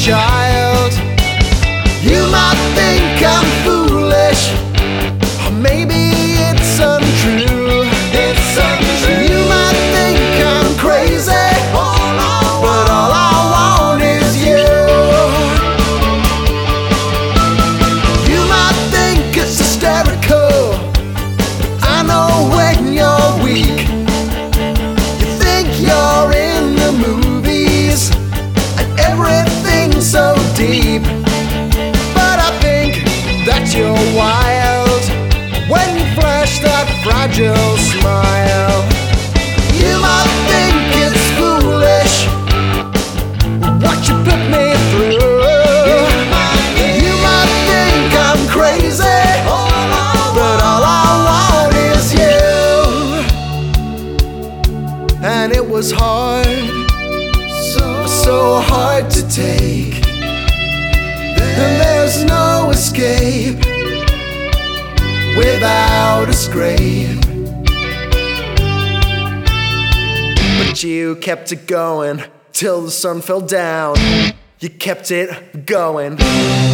child. You might think I'm foolish, or maybe it's untrue. It's untrue. You might think I'm crazy, but all I want is you. You might think it's hysterical, I know when you're weak. You think you're in the movies and everything's so deep, but I think that you're wild when you flash that fragile smile. You might think it's foolish what you put me through. You might think I'm crazy, but all I want is you. And it was hard, so hard to take. And there's no escape without a scrape. But you kept it going till the sun fell down. You kept it going.